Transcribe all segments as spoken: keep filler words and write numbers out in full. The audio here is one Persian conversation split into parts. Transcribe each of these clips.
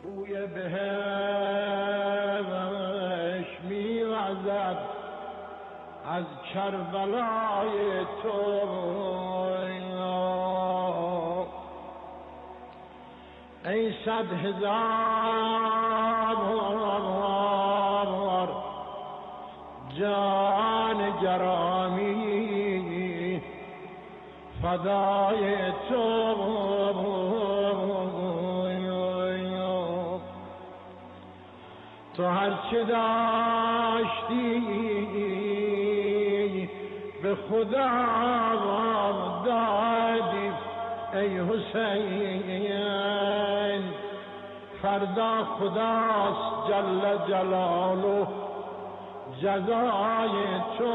بوی بهش میوزد از کربلای تو، ای صد هزار جان گرامی فدای تو. تو هرچه داشتی به خدا دادی ای حسین، فردا خداست جل جلاله جزای تو.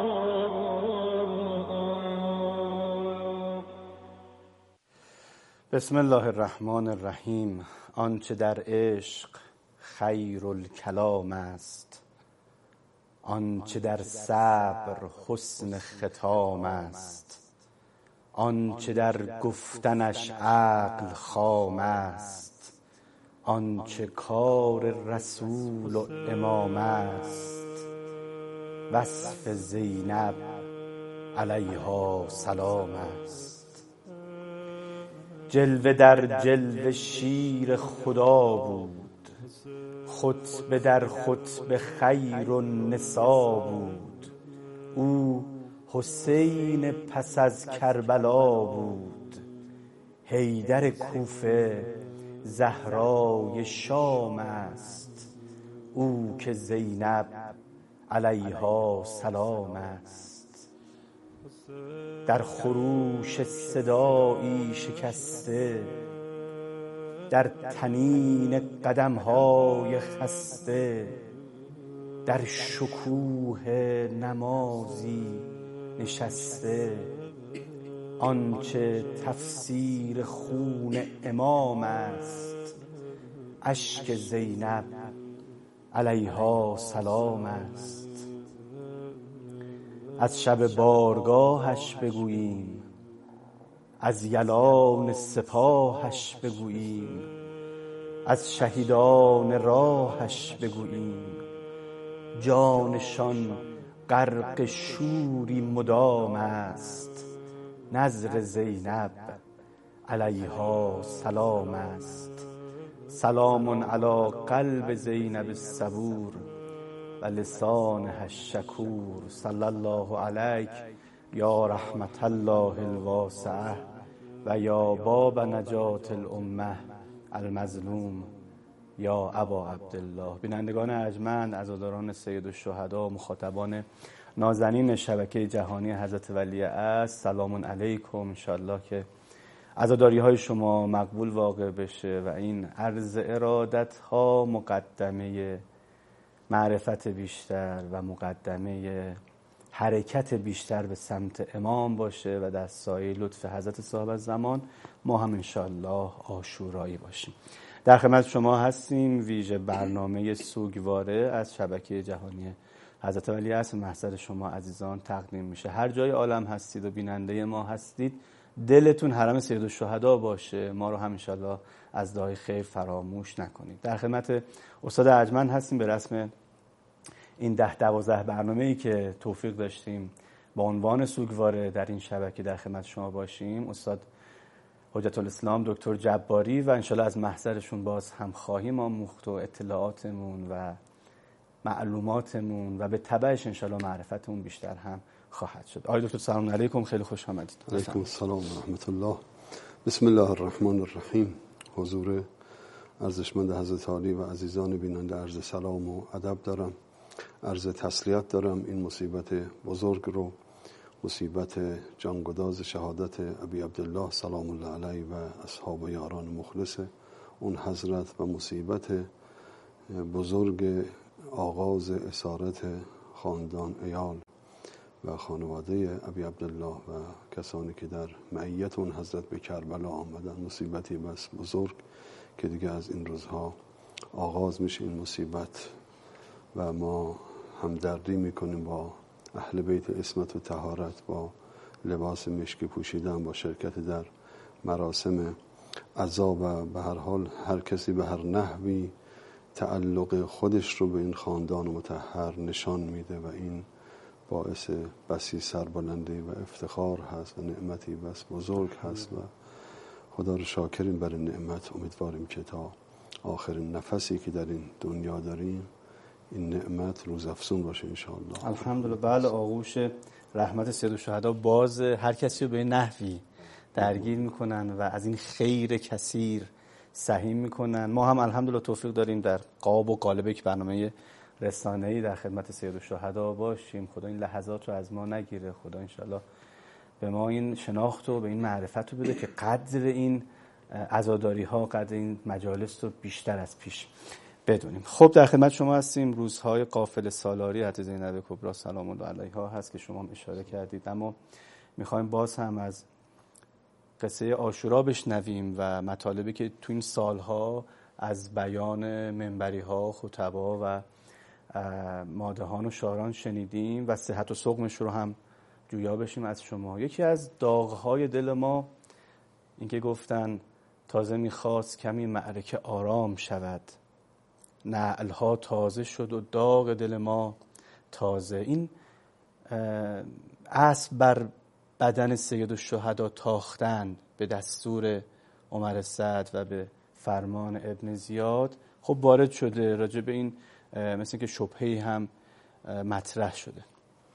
بسم الله الرحمن الرحیم. آنچه در عشق خیر الکلام است، آنچه در صبر حسن ختام است، آنچه در گفتنش عقل خام است، آنچه کار رسول و امام است، وصف زینب علیها سلام است. جلوه در جلوه شیر خدا بود، خطبه در خطبه خیر النسا بود. او حسین پس از کربلا بود، حیدر کوفه زهرای شام است. او که زینب علیها سلام است. در خروش صدایی شکسته، در طنین قدم‌های خسته، در شکوه نمازی نشسته. آنچه تفسیر خون امام است، اشک زینب علیها سلام است. از شب بارگاهش بگوییم، از یلان سپاهش بگوییم، از شهیدان راهش بگوییم. جانشان غرق شوری مدام است، نذر زینب علیها سلام است. سلام علی قلب زینب الصبور و لسانها الشکور. صلی الله علیک یا رحمت الله الواسعه و یا باب نجات الامه المظلوم یا ابا عبدالله. بینندگان ارجمند، عزاداران سید الشهدا، مخاطبان نازنین شبکه جهانی حضرت ولی عصر، سلام علیکم. انشاءالله که عزاداری های شما مقبول واقع بشه و این عرض ارادت ها مقدمه معرفت بیشتر و مقدمه حرکت بیشتر به سمت امام باشه و در سایه لطف حضرت صاحب الزمان ما هم انشاءالله عاشورایی باشیم. در خدمت شما هستیم. ویژه برنامه سوگواره از شبکه جهانی حضرت ولی عصر محضر شما عزیزان تقدیم میشه. هر جای عالم هستید و بیننده ما هستید، دلتون حرم سید الشهدا باشه. ما رو هم انشاءالله از دعای خیر فراموش نکنید. در خدمت استاد ارجمند هستیم به رسم این ده دوازده برنامه‌ای که توفیق داشتیم با عنوان سوگواره در این شبکه در خدمت شما باشیم. استاد حجت الاسلام دکتر جباری و انشالله از محضرشون باز هم خواهیم آموخت و اطلاعاتمون و معلوماتمون و به تبعش انشالله معرفتمون بیشتر هم خواهد شد. آقای دکتر سلام علیکم، خیلی خوش آمدید. علیکم السلام و رحمت الله. بسم الله الرحمن الرحیم. حضور ارزشمند حضرت عالی و عزیزان بیننده عرض سلام و ادب دارم، عرض تسلیت دارم. این مصیبت بزرگ رو، مصیبت جانگداز شهادت ابی عبدالله سلام الله علیه و اصحاب و یاران مخلص اون حضرت و مصیبت بزرگ آغاز اسارت خاندان ایال و خانواده ابی عبدالله و کسانی که در معیت اون حضرت به کربلا آمدن، مصیبتی بس بزرگ که دیگه از این روزها آغاز میشه این مصیبت و ما همدردی میکنیم با اهل بیت عصمت و طهارت، با لباس مشکی پوشیدن، با شرکت در مراسم عزا و به هر حال هر کسی به هر نحوی تعلق خودش رو به این خاندان مطهر نشان میده و این باعث بسی سربلندی و افتخار هست و نعمتی بس بزرگ هست و خدا رو شاکریم برای نعمت. امیدواریم که تا آخرین نفسی که در این دنیا داریم این نعمت روزافزون باشه انشاءالله. الحمدلله. بله، آغوش رحمت سیدالشهدا باز هر کسی رو به نحوی درگیر میکنن و از این خیر کثیر سهیم میکنن. ما هم الحمدلله توفیق داریم در قاب و قالب یک برنامه رسانه‌ای در خدمت سیدالشهدا باشیم. خدا این لحظات رو از ما نگیره. خدا انشالله به ما این شناخت و به این معرفت رو بده که قدر این عزاداری ها، قدر این مجالس رو بیشتر از پیش بدونیم. خب در خدمت شما هستیم. روزهای قافله سالاری حضرت زینب کبری سلام الله علیها هست که شما هم اشاره کردید، اما میخوایم باز هم از قصه عاشورا بشنویم و مطالبی که تو این سالها از بیان منبری ها، خطبا و مادهان و شاعران شنیدیم و صحت و سقمش رو هم جویا بشیم از شما. یکی از داغهای دل ما این که گفتن تازه میخواست کمی معرکه آرام شود، نعلها تازه شد و داغ دل ما تازه. این اسب بر بدن سیدالشهدا تاختن به دستور عمر سعد و به فرمان ابن زیاد خب وارد شده. راجع به این مثل که شبهه‌ای هم مطرح شده.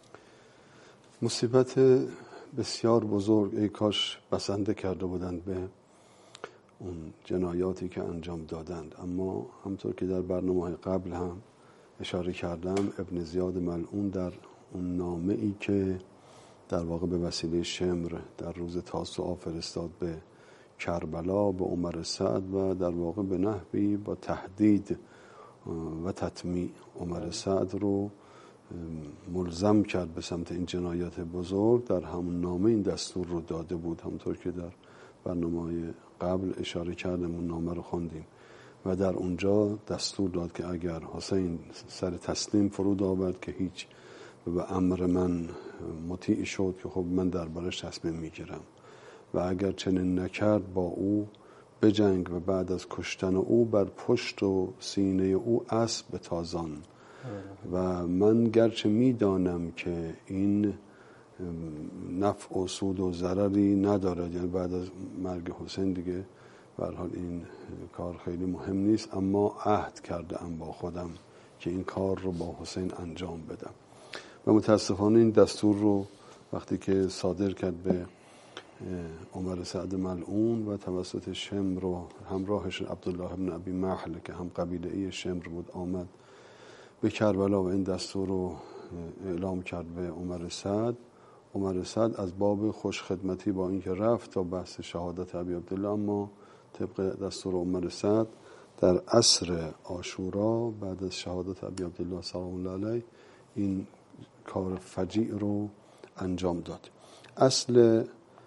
مصیبت بسیار بزرگ. ای کاش بسنده کرده بودند به اون جنایاتی که انجام دادند، اما همطور که در برنامه‌های قبل هم اشاره کردم، ابن زیاد ملعون در اون نامه ای که در واقع به وسیله شمر در روز تاسوعا فرستاد به کربلا به عمر سعد و در واقع به نحوی با تهدید و تطمیع عمر سعد رو ملزم کرد به سمت این جنایات بزرگ، در همون نامه این دستور رو داده بود. همونطور که در برنامه‌های قبل اشاره کردم اون نامه رو خواندیم و در اونجا دستور داد که اگر حسین سر تسلیم فرود آورد که هیچ و به امر من مطیع شد که خب من دربارش تصمیم میگیرم و اگر چنین نکرد با او بجنگ و بعد از کشتن او بر پشت و سینه او اسب بتازان و من گرچه میدانم که این نفع و سود و ضرری ندارد، یعنی بعد از مرگ حسین دیگه به هر حال این کار خیلی مهم نیست، اما عهد کرده ام با خودم که این کار رو با حسین انجام بدم و متاسفانه این دستور رو وقتی که صادر کرد به عمر سعد ملعون و توسط شمر رو همراهش عبدالله بن ابی محل که هم قبیله ای شمر بود آمد به کربلا و این دستور رو اعلام کرد به عمر سعد. عمر سعد از باب خوشخدمتی با اینکه رفت تا بحث شهادت ابی عبدالله، اما طبق دستور عمر سعد در عصر عاشورا بعد از شهادت ابی عبدالله سلام الله علیه این کار فجیع رو انجام داد. اصل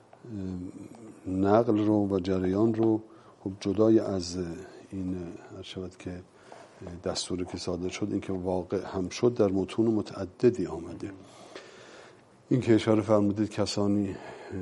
نقل رو و جریان رو خب جدای از این هر شود که دستوری که صادر شد، این که واقع هم شد در متون متعددی آمده. این که اشاره فرمودید کسانی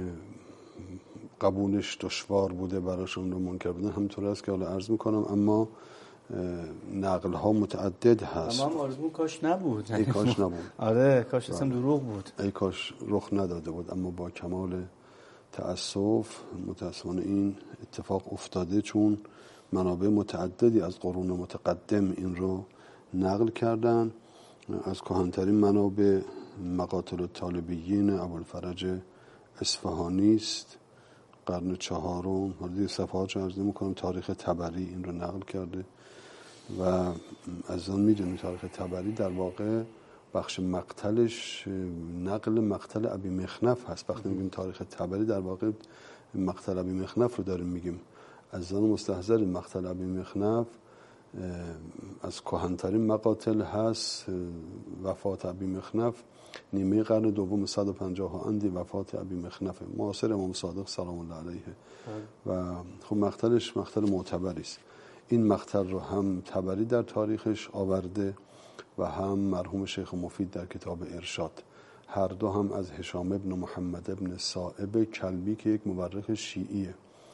قبولش دشوار بوده براشون رو منکر بودن، همینطور است که حالا عرض میکنم، اما نقل ها متعدد هست. اما هم آرزو کاش نبود. ای کاش نبود. آره کاش اصلا دروغ بود. ای کاش رخ نداده بود، اما با کمال تأسف متاسفانه این اتفاق افتاده، چون منابع متعددی از قرون متقدم این رو نقل کردن. از کهن‌ترین منابع مقاتل الطالبیین ابوالفرج اصفهانی است، قرن چهارم. حالا دیگه صفحاتش عرض نمی‌کنم. تاریخ طبری این رو نقل کرده و از آن می‌دونیم تاریخ طبری در واقع بخش مقتلش نقل مقتل ابی مخنف هست. وقتی میگیم تاریخ طبری در واقع مقتل ابی مخنف رو داریم میگیم. از آن مستحضر مقتل ابی مخنف از کهن‌ترین مقاتل هست. وفات ابی مخنف نیمه قرن دوم صد و پنجاه اندی وفات ابی مخنف معاصر امام صادق سلام الله علیه و خب مقتلش مقتل معتبری است. این مقتل رو هم طبری در تاریخش آورده و هم مرحوم شیخ مفید در کتاب ارشاد، هر دو هم از هشام ابن محمد ابن صائب کلبی که یک مورخ شیعیه.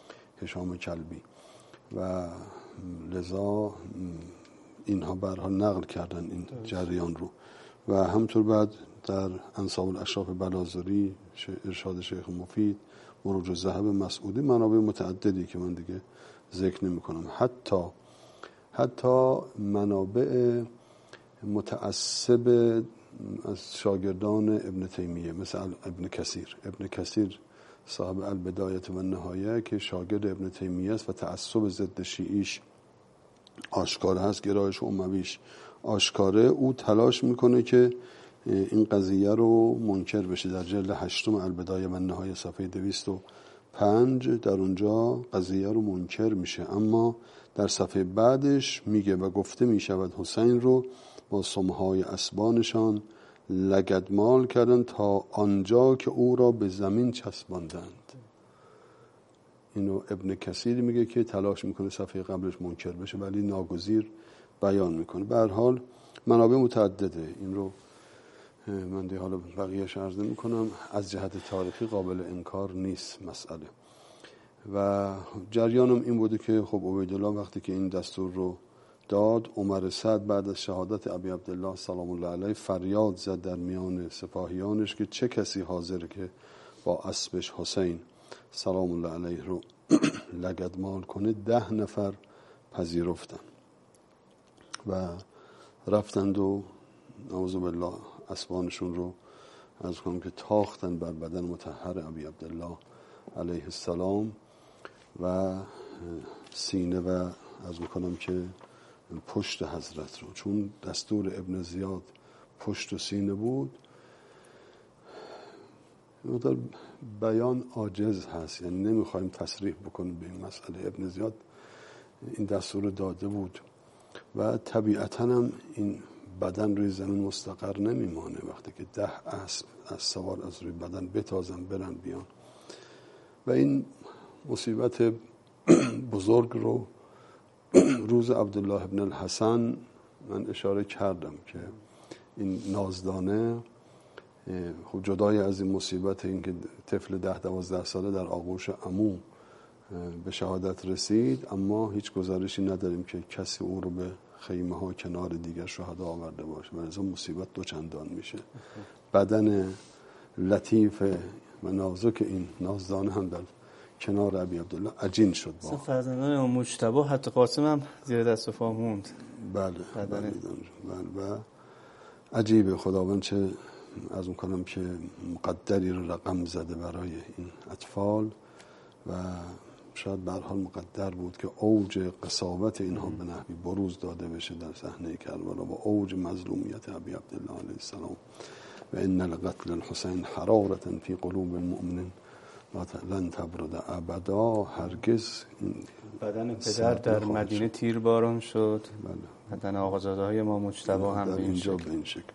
هشام کلبی و لذا اینها به هر حال نقل کردن این جریان رو. و همطور بعد در انساب الاشراف بلازری، ارشاد شیخ مفید، مروج الذهب مسعودی، منابع متعددی که من دیگه ذکر نمی کنم. حتی حتی منابع متعصب از شاگردان ابن تیمیه مثل ابن کثیر. ابن کثیر صاحب البدایه و النهایه که شاگرد ابن تیمیه است و تعصب ضد شیعیش آشکار هست، گرایش امویش آشکاره، او تلاش میکنه که این قضیه رو منکر بشه. در جلد هشتم البدایه و النهایه صفحه دویست و پنج در اونجا قضیه رو منکر میشه، اما در صفحه بعدش میگه و گفته میشود حسین رو با سمهای اسبانشان لگدمال کردن تا آنجا که او را به زمین چسباندند. اینو ابن کثیر میگه که تلاش میکنه صفحه قبلش منکر بشه ولی ناگزیر بیان میکنه. به هر حال منابع متعدده، این رو من دیگه حالا بقیه‌اش عرض نمی‌کنم. از جهت تاریخی قابل انکار نیست مسئله. و جریانم این بوده که خب عبیدالله وقتی که این دستور رو داد، عمر سعد بعد از شهادت ابی عبدالله سلام الله علیه فریاد زد در میان سپاهیانش که چه کسی حاضره که با اسبش حسین سلام الله علیه رو لگدمال کنه. ده نفر پذیرفتن و رفتند و نعوذ بالله اسبانشون رو از کنم که تاختن بر بدن مطهر ابی عبدالله علیه السلام و سینه و از میکنم که پشت حضرت رو، چون دستور ابن زیاد پشت و سینه بود، مقدار بیان عاجز هست، یعنی نمیخوایم تصریح بکنیم به این مسئله. ابن زیاد این دستور داده بود و طبیعتاً هم این بدن روی زمین مستقر نمیمانه. وقتی که ده اسب از سوار از روی بدن بتازن برن بیان و این مصیبت بزرگ رو روز عبدالله ابن الحسن من اشاره کردم که این نازدانه خب جدای از این مصیبت این که طفل ده دوازده ساله در آغوش عمو به شهادت رسید، اما هیچ گزارشی نداریم که کسی او رو به خیمه ها کنار دیگر شهدا آورده باشه و از اون مصیبت دوچندان میشه. بدن لطیف و نازک این نازدانه هم در کنار ابی عبدالله عجین شد. با فرزندان امام مجتبی حتی قاسم هم زیر دست و پا موند. بله بله و عجیبه خداوند چه از اون کنم که مقدری رو رقم زده برای این اطفال و شاید به هر حال مقدر بود که اوج قساوت اینها به نحوی بروز داده بشه در صحنه کربلا و اوج مظلومیت ابی عبدالله علیه السلام. و ان لقتل الحسین حرارة فی قلوب المؤمنین لن تبرد ابدا. هرگز بدن پدر در مدینه تیرباران شد، بله. بدن آقازاده های ما مجتبی هم به این شکل. این شکل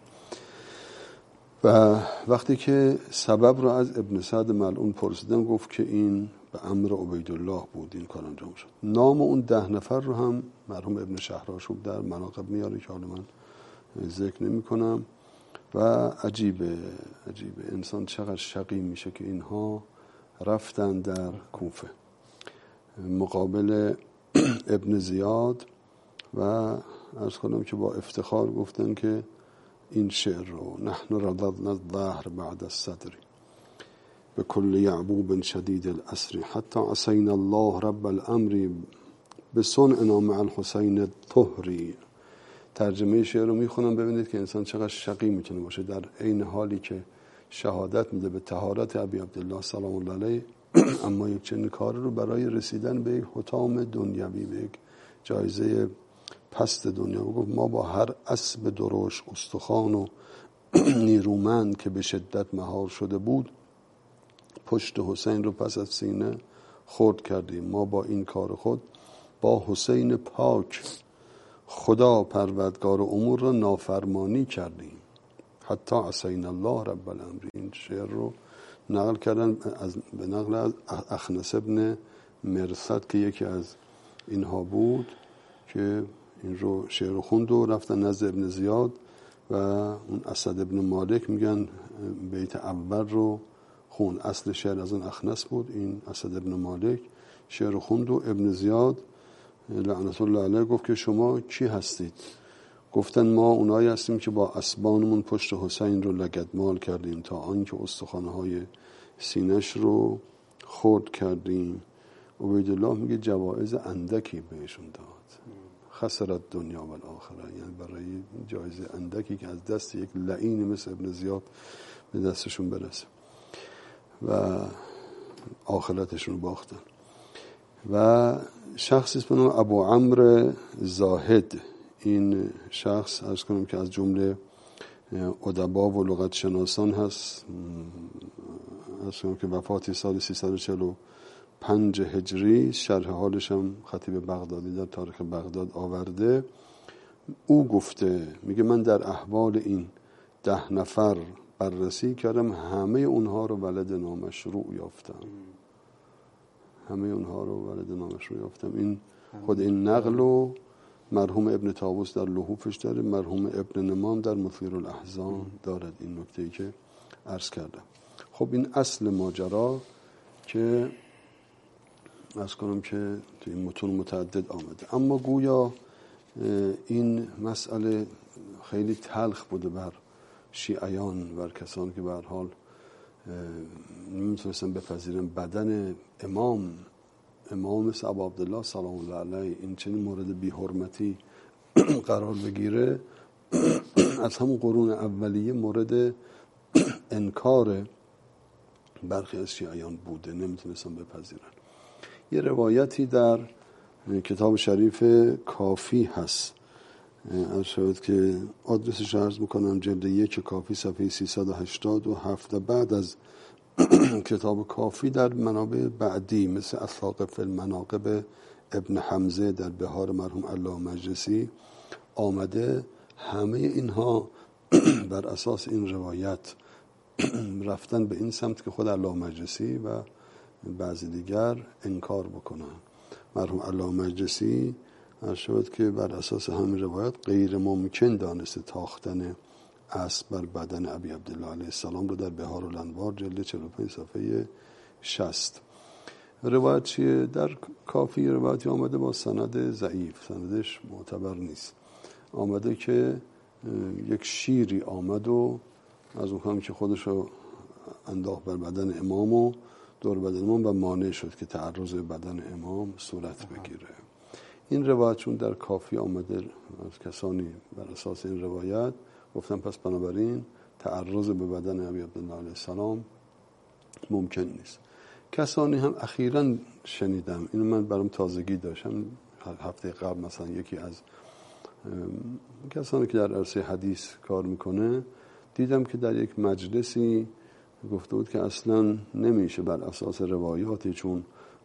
و وقتی که سبب رو از ابن سعد ملعون پرسیدن گفت که این به امر عبیدالله بود این کار انجام شد. نام اون ده نفر رو هم مرحوم ابن شهرآشوب در مناقب میاره که حالا من ذکر نمی کنم. و عجیبه عجیبه انسان چقدر شقی میشه که اینها رفتن در کوفه مقابل ابن زیاد و عرض کنم که با افتخار گفتن که این شعر رو نحن رددنا الظهر بعد الصدر به کل یعبوب شدید الاسر حتی عصینا الله رب الامر به صنعنا مع الحسین الطهری. ترجمه شعر رو میخونم ببینید که انسان چقدر شقی میتونه باشه در عین حالی که شهادت میده به طهارت ابی عبدالله سلام الله علیه اما یک چنین کار رو برای رسیدن به یک حطام دنیوی، به یک جایزه پست دنیا گفت ما با هر اسب درشت استخوان و نیرومند که به شدت مهار شده بود پشت حسین رو پس از سینه خرد کردیم. ما با این کار خود با حسین پاک خدا پروردگار امور را نافرمانی کردیم. حتی عصینا الله رب الامر. این شعر رو نقل کردن از به نقل از اخنس ابن مرثد که یکی از اینها بود که این رو شعر خوند و رفتن نزد ابن زیاد و اون اسد ابن مالک میگن بیت اول رو خون. اصل شعر از اون اخنس بود، این اسد ابن مالک شعر خوند و ابن زیاد لعنت الله علیه گفت که شما کی هستید؟ گفتن ما اونایی هستیم که با اسبانمون پشت حسین رو لگدمال کردیم تا آنکه استخوان‌های سینش رو خرد کردیم. عبیدالله میگه جوایز اندکی بهشون داد. خسرت دنیا و الاخره، یعنی برای جایزه اندکی که از دست یک لعینی مثل ابن زیاد به دستشون برسه و آخرتشون رو باختن. و شخصی به نام ابو عمرو زاهد، این شخص عرض کنم که از جمله ادبا و لغت شناسان هست، عرض کنم که وفاتی سال سیصد و چهل و پنج هجری، شرح حالش هم خطیب بغدادی در تاریخ بغداد آورده. او گفته، میگه من در احوال این ده نفر بررسی کردم، همه اونها رو ولد نامشروع یافتم. همه اونها رو ولد نامشروع یافتم. این خود این نقل و مرحوم ابن طاووس در لحوفش داره، مرحوم ابن نمام در مثیر الاحزان دارد این نکته‌ای که عرض کردم. خب این اصل ماجرا که عرض کنم که تو این متون متعدد آمده، اما گویا این مسئله خیلی تلخ بوده بر شیعیان، بر کسانی که به هر حال نمیتونستن بپذیرن بدن امام امام مثل ابو عبدالله سلام الله علیه این چنین مورد بی حرمتی قرار بگیره. از همون قرون اولیه مورد انکار برخی از شیعیان بوده، نمیتونستن بپذیرن. یه روایتی در کتاب شریف کافی هست، عرض شد که آدرسش عرض میکنم، جلد یک کافی صفحه سیصد و هشتاد و هفت. بعد از کتاب کافی در منابع بعدی مثل اثاقف المناقب ابن حمزه در بهار مرحوم علامه مجلسی آمده. همه اینها بر اساس این روایت رفتن به این سمت که خود علامه مجلسی و بعضی دیگر انکار بکنن. مرحوم علامه مجلسی عرض شد که بر اساس همین روایت غیر ممکن دانسته تاختن اسب بر بدن ابی عبدالله علیه السلام رو در بهار الانوار جلد چهل و پنج صفحه شصت. روایت چیه؟ در کافی روایتی آمده با سند ضعیف، سندش معتبر نیست، آمده که یک شیری آمد و از اون که خودش رو انداخت بر بدن امام و دور بدن امام و مانع شد که تعرض بدن امام صورت بگیره. این روایت چون در کافی آمده، از کسانی بر اساس این روایت گفتن پس بنابراین تعرض به بدن ابی عبدالله علیه السلام ممکن نیست. کسانی هم اخیراً شنیدم، اینو من برام تازگی داشتم، هفته قبل مثلا یکی از کسانی که در عرصه حدیث کار میکنه دیدم که در یک مجلسی گفته بود که اصلا نمیشه بر اساس روایاتی، چون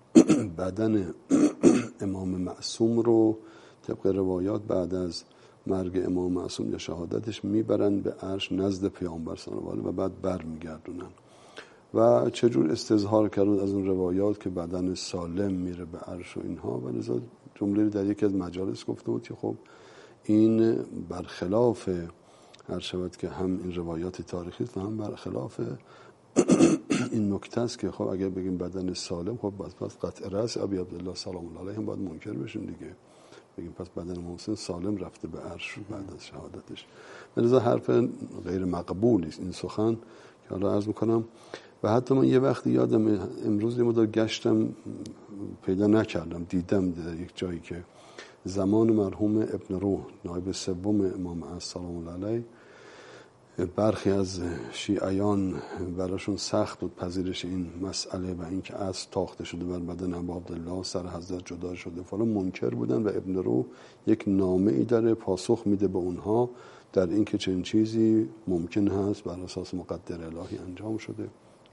بدن امام معصوم رو طبق روایات بعد از مرگ امام معصوم یا شهادتش میبرن به عرش نزد پیامبر صلی الله علیه و بعد بر میگردونن و چجور استظهار کردن از اون روایات که بدن سالم میره به عرش و اینها. و لذا جمله در یکی از مجالس گفته بود که خب این برخلاف هر شود که هم این روایات تاریخی و هم برخلاف این نکته است که خب اگر بگیم بدن سالم، خب پس پس قطع رأس ابی عبدالله سلام الله علیه هم باید منکر بشیم دیگه، بگیم پس بدن محسن سالم رفته به عرش بعد از شهادتش. لذا حرف غیر مقبولی است این سخن که حالا عرض میکنم. و حتی من یه وقتی یادم امروز یه مدار گشتم پیدا نکردم، دیدم در یک جایی که زمان مرحوم ابن روح نایب سوم امام عصر سلام الله علیه برخی از شیعیان براشون سخت بود پذیرش این مسئله و اینکه اسب تاخته شده بر بدن ابو عبدالله، سر حضرت جدا شده فلان، منکر بودن و ابن روح یک نامه ای داره پاسخ میده به اونها در اینکه چنین چیزی ممکن هست بر اساس مقدر الهی انجام شده.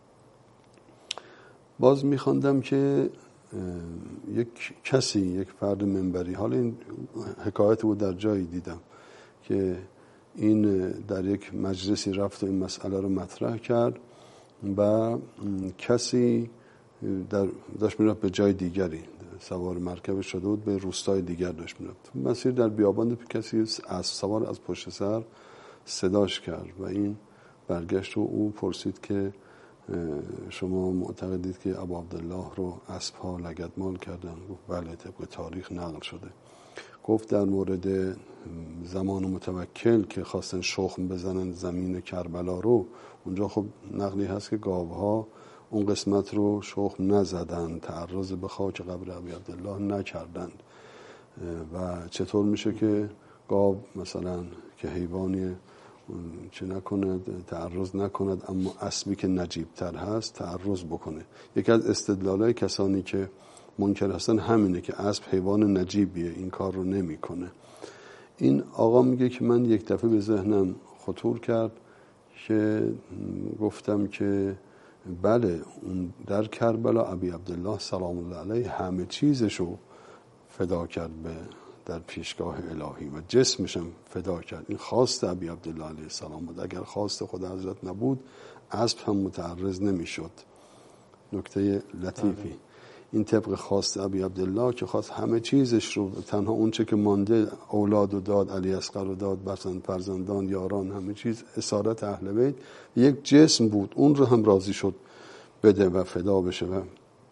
باز میخواندم که یک کسی، یک فرد منبری، حالا این حکایت بود در جایی دیدم که این در یک مجلسی رفت و این مسئله رو مطرح کرد و کسی در داشت میرفت به جای دیگری، سوار مرکب شده بود به روستای دیگر داشت میرفت، مسیر در بیابان کسی از سوار از پشت سر صداش کرد و این برگشت و او پرسید که شما معتقدید که ابو عبدالله رو اسب‌ها لگدمال کردن؟ گفت بله، طبق تاریخ نقل شده. گفت در مورد زمان متوکل که خواستن شخم بزنن زمین کربلا رو، اونجا خب نقلی هست که گاوها اون قسمت رو شخم نزدن، تعرض به خاک قبر ابی عبدالله نکردند. و چطور میشه که گاو مثلا که حیوانی چه نکند، تعرض نکند، اما اسبی که نجیبتر هست تعرض بکنه؟ یکی از استدلالای کسانی که منکر هستن همینه که اسب حیوان نجیبیه، این کار رو نمیکنه. این آقا میگه که من یک دفعه به ذهنم خطور کرد که گفتم که بله، اون در کربلا ابی عبدالله سلام الله علیه همه چیزشو فدا کرد به در پیشگاه الهی و جسمشم فدا کرد. این خواست ابی عبدالله علیه السلام بود. اگر خواست خدا حضرت نبود اسب هم متعرض نمیشد. نکته لطیفی. این طبق خواست ابی عبدالله که خواست همه چیزش رو، تنها اون چه که مانده اولاد و داد، علی اصغر رو داد، بسند فرزندان، یاران، همه چیز اسارت اهل بیت، یک جسم بود، اون رو هم راضی شد بده و فدا بشه. و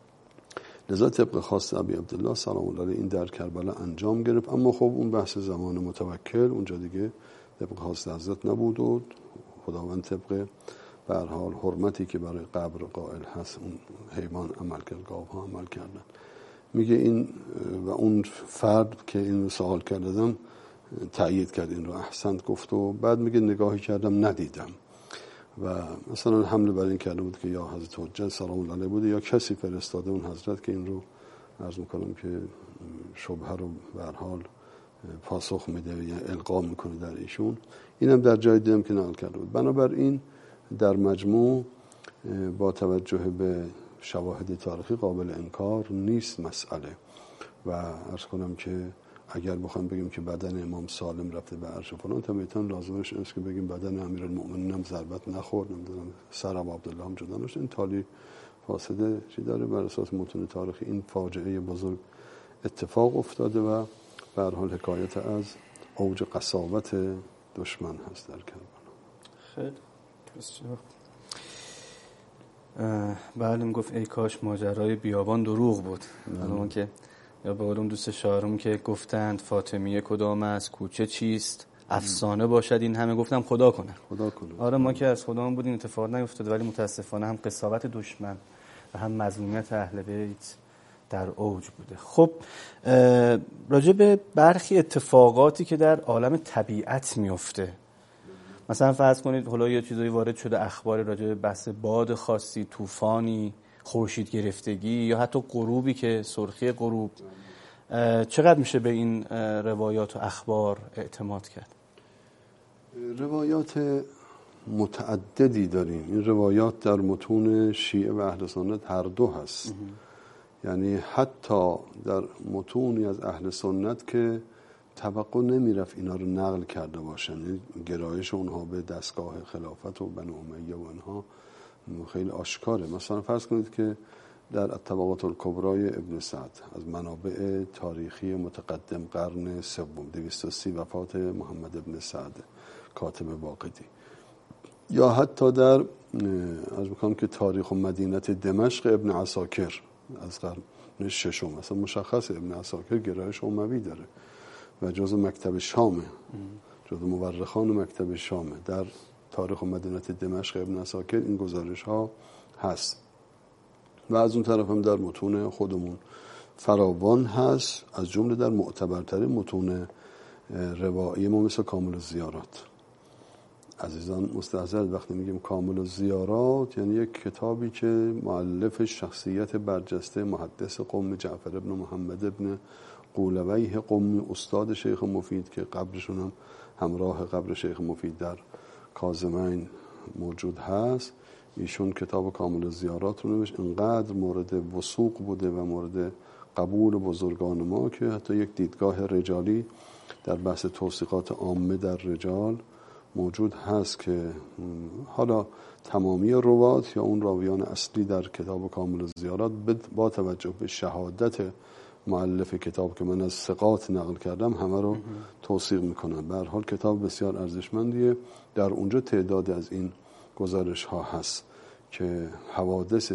لذا طبق خواست ابی عبدالله سلام الله علیه این در کربلا انجام گرفت. اما خب اون بحث زمان متوکل، اونجا دیگه طبق خواست حضرت نبود و خداوند طبق به هر حال حرمتی که برای قبر قائل هست اون حیوان عمل کرد، گاوها عمل کردن. میگه این و اون فرد که این رو سوال کردم تأیید کرد، این رو احسنت گفت. و بعد میگه نگاهی کردم ندیدم و مثلا حمله بر این کرده بود که یا حضرت حجت سلام الله علیه بوده یا کسی فرستاده اون حضرت که این رو عرض میکنم که شبهه رو به هر حال پاسخ میده یا القا میکنه در ایشون. اینم در جای دیدم که نقل کرده بود. بنابراین در مجموع با توجه به شواهد تاریخی قابل انکار نیست مسئله. و عرض کنم که اگر بخوام بگیم که بدن امام سالم رفته به عرش فلان، طبیعتاً لازمش نیست که بگیم بدن امیرالمؤمنین هم ضربت نخورد، نمیدونم سر ابو عبدالله هم جدا نشد. این تالی فاسده چی داره؟ بر اساس متون تاریخی این فاجعه بزرگ اتفاق افتاده و به هر حال حکایت از اوج قساوت دشمن هست در کربلا. خیلی بسیار. بله، میگفت ای کاش ماجرای بیابان دروغ بود. اون که یا به قولم دوست شاعرم که گفتند فاطمیه کدام است، کوچه چیست، افسانه باشد این همه، گفتم خدا کنه. خدا کنه. آره ما که از خدامون بودیم اتفاق نیفتاده، ولی متاسفانه هم قساوت دشمن و هم مظلومیت اهل بیت در اوج بوده. خب راجع به برخی اتفاقاتی که در عالم طبیعت میفته، مثلا فرض کنید حالا یه چیزایی وارد شده، اخبار راجع به بحث باد خاصی، طوفانی، خورشید گرفتگی یا حتی غروبی که سرخی غروب، چقدر میشه به این روایات و اخبار اعتماد کرد؟ روایات متعددی داریم. این روایات در متون شیعه و اهل سنت هر دو هست. یعنی حتی در متونی از اهل سنت که توقع نمیرفت اینا رو نقل کرده باشن، یعنی گرایش اونها به دستگاه خلافت و بنو امیه و اینها خیلی آشکاره. مثلا فرض کنید که در الطبقات الکبرای ابن سعد از منابع تاریخی متقدم قرن سوم دویست و سی وفات محمد ابن سعد کاتب باقدی، یا حتی در از میکنم که تاریخ و مدینت دمشق ابن عساکر از قرن ششم، مثلا مشخص ابن عساکر گرایش اموی داره و جزء مکتب شامه، جزء مورخان مکتب شامه. در تاریخ و مدینت دمشق ابن عساکر این گزارش ها هست و از اون طرف هم در متون خودمون فراوان هست، از جمله در معتبرترین متون روایی ما مثل کامل الزیارات. عزیزان مستحضر وقتی میگیم کامل الزیارات یعنی یک کتابی که مؤلف شخصیت برجسته محدث قم جعفر ابن محمد ابن قولویه قمی، استاد شیخ مفید که قبرشون هم همراه قبر شیخ مفید در کاظمین موجود هست، ایشون کتاب کامل الزیارات رو نوشت. انقدر مورد وثوق بوده و مورد قبول بزرگان ما که حتی یک دیدگاه رجالی در بحث توثیقات عامه در رجال موجود هست که حالا تمامی روات یا اون راویان اصلی در کتاب کامل الزیارات با توجه به شهادت مؤلف کتاب که من از ثقات نقل کردم همه رو توثیق میکنن. به هر حال کتاب بسیار ارزشمندیه. در اونجا تعداد از این گزارش ها هست که حوادث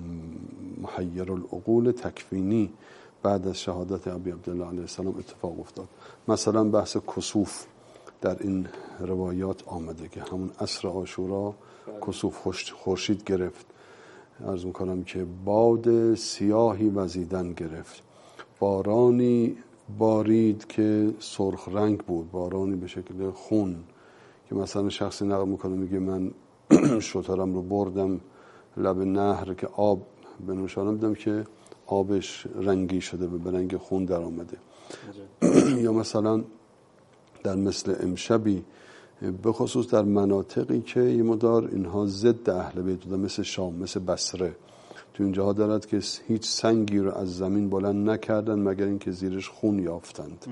محیر العقول تکوینی بعد از شهادت ابی عبدالله علیه السلام اتفاق افتاد. مثلا بحث کسوف در این روایات آمده که همون عصر عاشورا کسوف خورشید گرفت، عرض میکنم که باد سیاهی وزیدن گرفت، بارانی بارید که سرخ رنگ بود، بارانی به شکل خون، که مثلا شخصی نقل میکنه میگه من شترم رو بردم لب نهر که آب بنوشانم، دیدم که آبش رنگی شده به رنگ خون در آمده. یا مثلا در مثل امشبی به خصوص در مناطقی که یه مدار اینها ضد اهل بیت بودن، مثل شام، مثل بصره، تو اینجاها دارد که هیچ سنگی رو از زمین بلند نکردن مگر اینکه زیرش خون یافتند.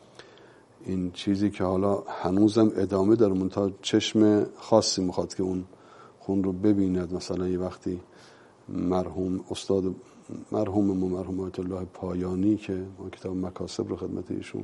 این چیزی که حالا هنوزم ادامه داره، منتها چشم خاصی میخواد که اون خون رو ببیند. مثلا یه وقتی مرحوم استاد مرحوم ما مرحوم آیت الله پایانی که ما کتاب مکاسب رو خدمت ایشون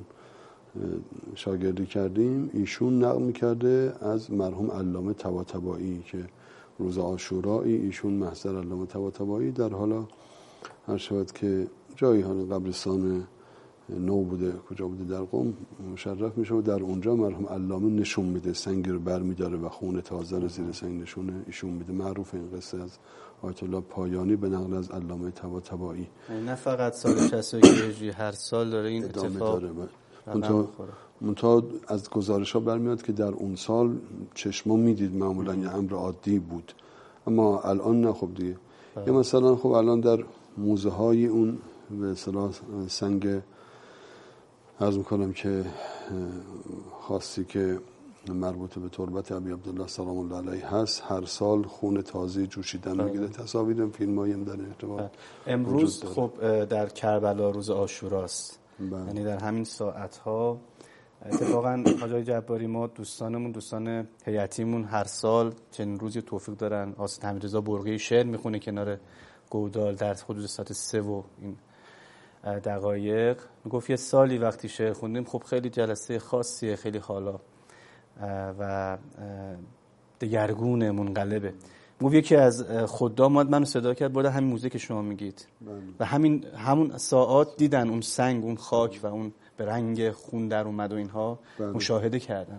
شاگردی کردیم، ایشون نقل میکرده از مرحوم علامه طباطبایی که روز عاشورایی ایشون محضر علامه طباطبایی در حالا هر شود که جایی حالا قبرستان نو بوده، کجا بوده، در قم مشرف میشه و در اونجا مرحوم علامه نشون میده، سنگ رو بر میداره و خون تازه رو زیر سنگ نشونه ایشون میده. معروف این قصه از آیت الله پایانی به نقل از علامه طباطبایی. نه فقط سال شصت و یک هجری، هر سال داره این اتفاق داره. منتها از گزارش ها برمیاد که در اون سال چشما میدید معمولا یه امر عادی بود، اما الان نه. خب دیگه یا مثلا خب الان در موزه های اون به اصطلاح سنگ عرض میکنم که خاصی که مربوط به تربت ابی عبدالله سلام الله علیه هست، هر سال خون تازه جوشیدن میگیره. تصاویرم فیلمایی هم در ارتباط امروز خب در کربلا روز عاشوراست، یعنی در همین ساعت ها اتفاقا حاجی جباری ما دوستانمون دوستان هیئتیمون هر سال چنین روزی توفیق دارن. آسد حمیدرضا برقی شعر میخونه کنار گودال در حدود ساعت سه و این دقایق. میگفت یه سالی وقتی شعر خوندیم خب خیلی جلسه خاصیه، خیلی حالا و دگرگونه، منقلبه. میگفت یکی از خدام اومد منو صدا کرد، برده همین موزه که شما میگید و همین همون ساعات دیدن اون سنگ، اون خاک و اون به رنگ خون در اومد و اینها بله. مشاهده کردن.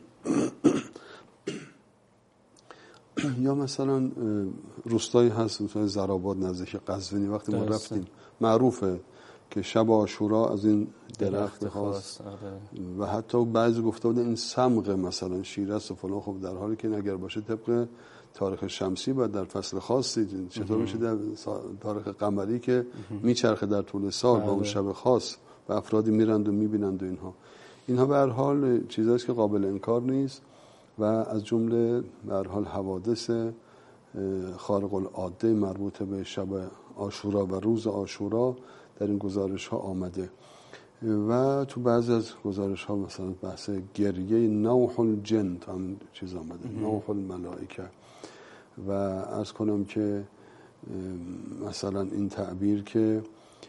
یا مثلا روستایی هست مثلا زراباد نزدیک قزوینی، وقتی ما رفتیم معروفه که شب عاشورا از این درخت خاص و حتی بعضی گفته بودن این صمغ مثلا شیرست و فلان. خب در حالی که اگر باشه طبق تاریخ شمسی باید در فصل خاصی، چطور میشه در تاریخ قمری که میچرخه در طول سال با اون شب خاص و افرادی میرند و میبینند و اینها اینها به هر حال چیزاییست که قابل انکار نیست و از جمله به هر حال حوادث خارق العاده مربوط به شب عاشورا و روز عاشورا در این گزارش ها آمده. و تو بعضی از گزارش ها مثلا بحث گریه نوح الجن تا همین چیز آمده، نوح الملائکه. و عرض کنم که مثلا این تعبیر که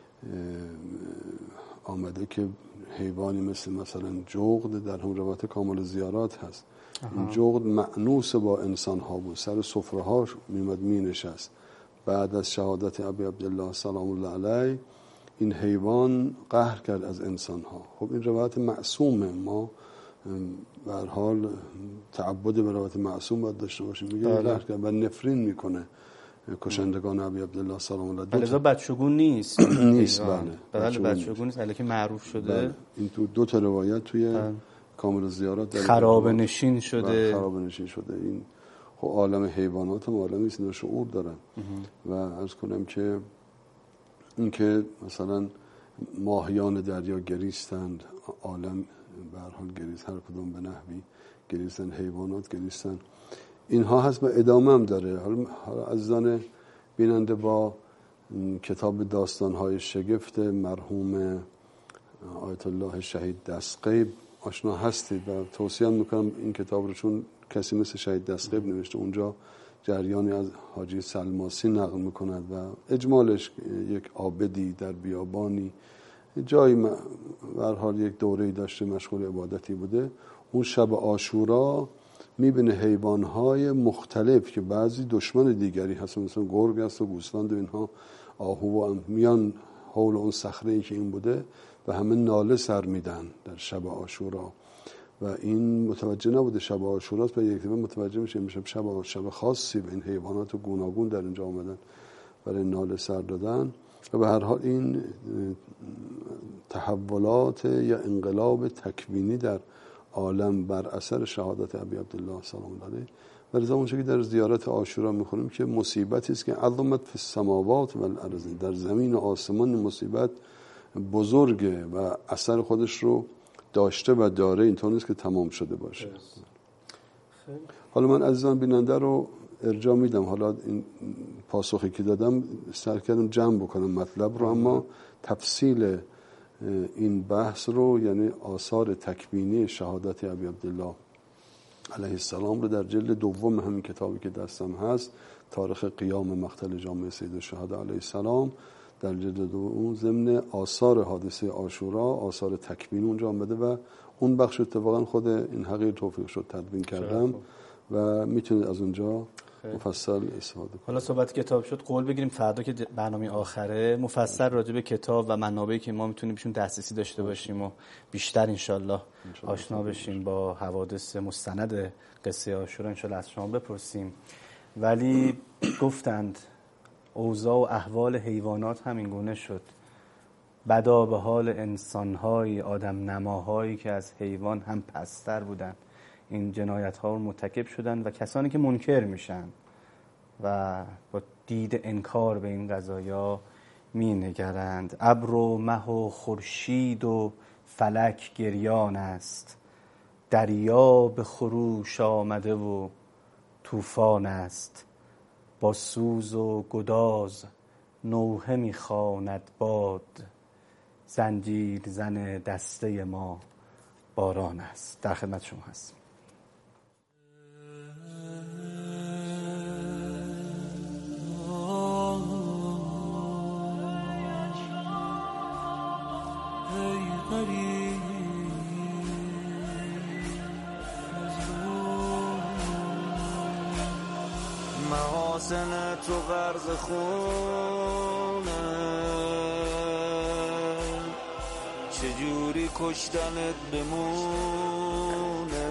آمده که حیوانی مثل مثلا جغد در هم روایت کامل زیارات هست، این جغد مأنوس با انسان ها بود، سر سفره ها میمد می نشست. بعد از شهادت ابی عبدالله سلام الله علیه این حیوان قهر کرد از انسان ها. خب این روایت معصومه، ما به هر حال تعبد به روایت معصوم باید داشته باشیم. میگه قهر کرد و نفرین میکنه کشندگان ابی عبدالله سلام الله علیه. علیه بچگون نیست نیست بله بله بچگون نیست، علیه که معروف شده. بله. این تو دو تا روایت توی بله. کامل زیارات خراب نشین شده خراب نشین شده. این خب عالم حیوانات هم عالمی است، شعور دارن. و عرض کنم که این که مثلا ماهیان دریا گریستند، عالم به هر حال گریست، هر کدوم به نحوی گریستن، حیوانات گریستن، اینها هست و ادامه هم داره. حالا عزیزان بیننده با کتاب داستان‌های شگفت مرحوم آیت الله شهید دستقیب آشنا هستید و توصیه میکنم این کتاب رو، چون کسی مثل شهید دستقیب نوشته. اونجا جریانی از حاجی سلماسی نقل میکند و اجمالش یک عابدی در بیابانی جایی به هر حال یک دوره‌ای داشته مشغول عبادتی بوده. اون شب عاشورا میبینه حیوانهای مختلف که بعضی دشمن دیگری هست، مثلا گرگ هست و گوسفند و اینها، آهو و هم میان حول اون صخره‌ای که این بوده و همه ناله سر میدن در شب عاشورا و این متوجه نبوده شب عاشوراست و یک دفعه متوجه میشه میشه شب شب خاصی به این حیوانات گوناگون در اینجا آمدن برای ناله سر دادن. و به هر حال این تحولات یا انقلاب تکوینی در عالم بر اثر شهادت ابی عبدالله سلام الله علیه و لذا اونچه که در زیارت عاشورا میخونیم که مصیبتی است که عظمت فی السماوات و الارض، در زمین و آسمان مصیبت بزرگه و اثر خودش رو داشته و داره، اینطور نیست که تمام شده باشه. حالا من عزیزان بیننده رو ارجاع میدم، حالا این پاسخی که دادم سعی کردم جمع بکنم مطلب رو، اما تفصیل این بحث رو یعنی آثار تکوینی شهادت ابی عبدالله علیه السلام رو در جلد دوم همین کتابی که دستم هست، تاریخ قیام مقتل جامع سید الشهدا علیه السلام، در جلد دوم ضمن آثار حادثه عاشورا آثار تکوینی اونجا آمده و اون بخش اتفاقا خود این حقیر توفیق شد تدوین کردم و میتونید از اونجا مفصل استفاده کنید. حالا صحبت کتاب شد، قول بگیریم فردا که برنامه آخره مفصل راجع به کتاب و منابعی که ما میتونیم بهشون دسترسی داشته باشیم و بیشتر انشالله آشنا بشیم با حوادث مستند قصه عاشورا انشالله از شما بپرسیم. ولی گفتند اوضاع و احوال حیوانات همین گونه شد، بدا به حال انسان‌های آدم نماهایی که از حیوان هم پستر بودن این جنایت ها رو مرتکب شدن و کسانی که منکر میشن و با دید انکار به این قضایا می نگرند. ابر و مه و خورشید و فلک گریان است، دریا به خروش آمده و طوفان است، با سوز و گداز نوحه می خواند باد، زنجیر زن دسته ما باران است. در خدمت شما هست. محاسن تو غرض خونه، چجوری کشتنت بمونه،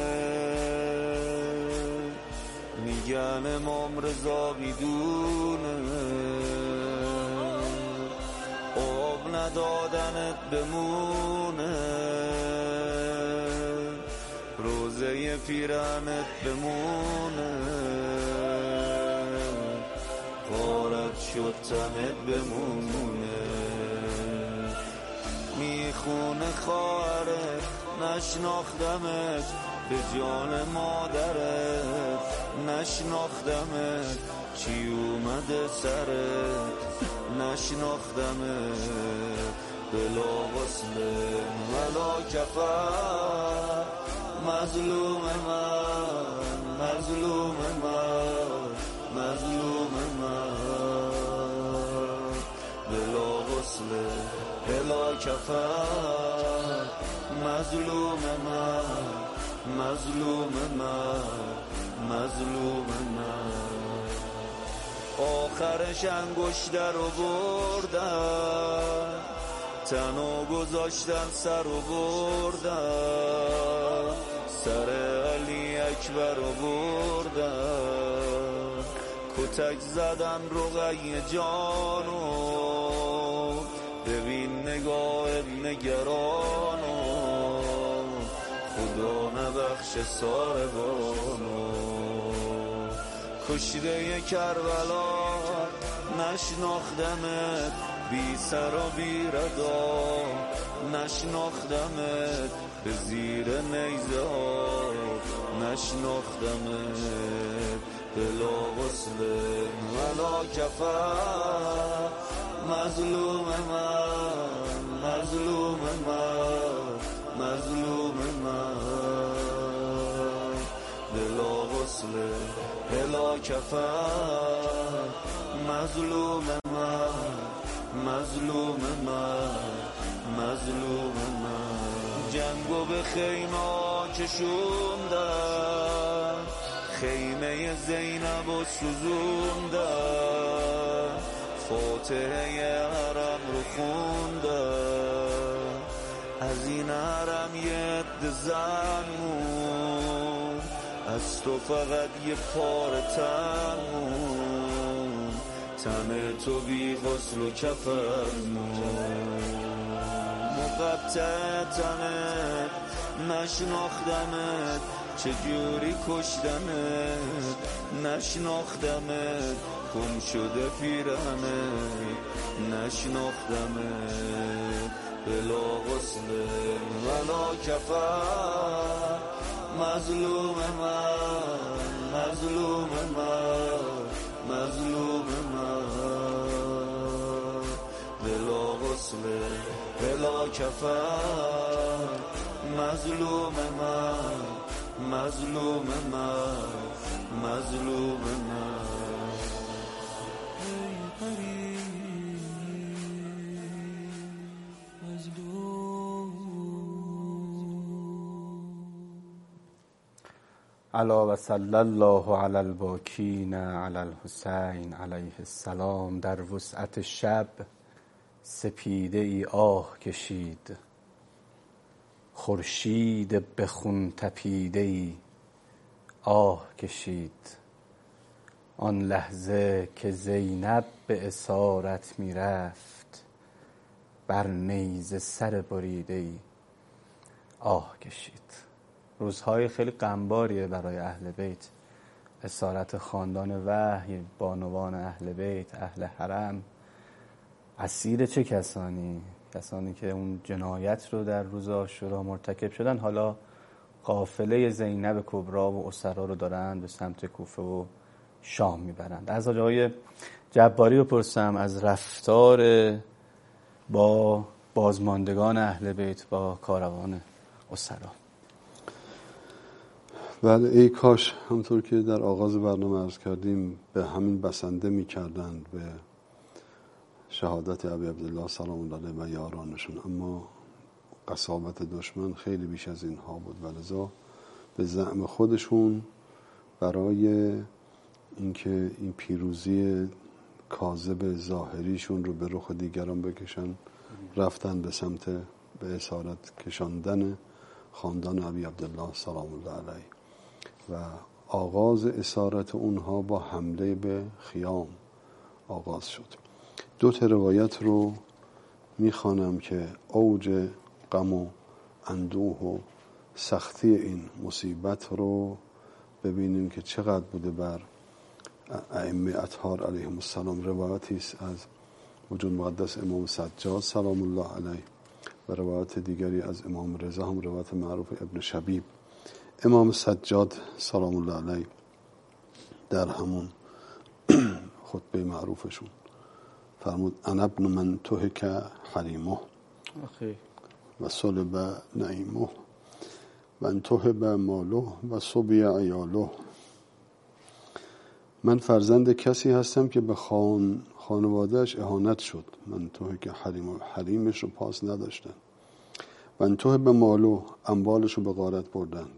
میگن امام رضا بیدونه، آب ندادنت بمونه، روزه پیرنت بمونه، غارت شد تنت بمونه، میخونه خواهرت نشناختمت، به جان مادرت نشناختمت، چی اومده سرت نشناختمت، بلا وصل ولا کفر، مظلوم من مظلوم من مظلوم من، بلا وصل بلا کفر، مظلوم من مظلوم من مظلوم من. آخرش انگشتر رو بردن، تنو گذاشتن سر رو بردن، سر علی اکبر رو بردن، کتک زدن رقیه جانو، ببین نگاه نگرانو، خدا نبخش ساربانو، کشته کربلا نشناختمت، بی سر و بی ردا نشناختمت، به زیر نیزه ها نشناختمت، بلا وصل ولا کفر، مظلوم من مظلوم من مظلوم من، بلا وصل بلا کفر، مظلوم من مظلوم من مظلوم من. جنگو به خیمه کشوندن، خیمه زینب و سوزوندن، فاتحه حرم رو خوندن، از این حرم یه عده زن مون، از تو فقط یه پاره تن مون، تن تو بی غسل و کفن مون، مقطع تنت نشناختمت، چجوری کشتمت نشناختمت، گم شده پیرهنت نشناختمت، بلا غسل ولا کفن، مظلوم من مظلوم من مظلوم من، بلا غسل بلا کفن، مظلوم من مظلوم من مظلوم من. الا و صلی الله علی الباکین علی الحسین علیه السلام. در وسعت شب سپیده ای آه کشید، خورشید به خون تپیده ای آه کشید. آن لحظه که زینب به اسارت می رفت، بر نیزه سر بریده ای آه کشید. روزهای خیلی غمباریه برای اهل بیت. اسارت خاندان وحی، بانوان اهل بیت، اهل حرم. اسیر چه کسانی؟ کسانی که اون جنایت رو در روز عاشورا مرتکب شدن. حالا قافله زینب کبری و اسرا رو دارن به سمت کوفه و شام میبرند. از آقای جباری رو پرسم از رفتار با بازماندگان اهل بیت با کاروان اسرا. بله، ای کاش همطور که در آغاز برنامه عرض کردیم به همین بسنده میکردند به شهادت ابی عبدالله سلام الله علیه و یارانشون، اما قساوت دشمن خیلی بیش از اینها بود و لذا به زعم خودشون برای اینکه این پیروزی کاذب ظاهریشون رو به رخ دیگران بکشن رفتن به سمت به اسارت کشاندن خاندان ابی عبدالله سلام الله علیه و آغاز اسارت اونها با حمله به خیام آغاز شد. دو تا روایت رو میخوانم که اوج غم و اندوه و سختی این مصیبت رو ببینیم که چقدر بوده بر ائمه اطهار علیهم السلام. روایتی است از وجود مقدس امام سجاد سلام الله علیه و روایت دیگری از امام رضا، هم روایت معروف ابن شبیب. امام سجاد سلام الله علیه در همون خطبه معروفشون فرمود انا ابن من تهک حریمه و صلب نعیمه و انتهب ماله و صبی عیاله. من فرزند کسی هستم که به خان خانوادهش اهانت شد. من تهک حریم حریمش رو پاس نداشتن و انتهب ماله اموالش رو به غارت بردند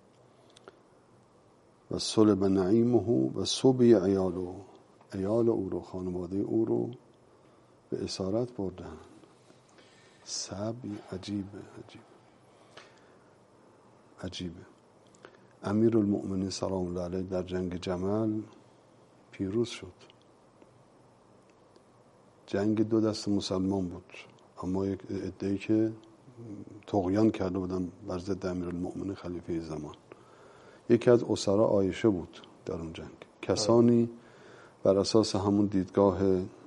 و صلب نعیمه و صبی عیاله عیال او رو خانواده او رو به اسارت بردن. سبی عجیبه عجیبه عجیبه. امیر المؤمنین سلام الله علیه در جنگ جمل پیروز شد. جنگ دو دست مسلمان بود، اما یک عده‌ای که طغیان کرده بودن بر ضد امیر المؤمنین خلیفه زمان. یکی از اسرا عایشه بود در اون جنگ. کسانی بر اساس همون دیدگاه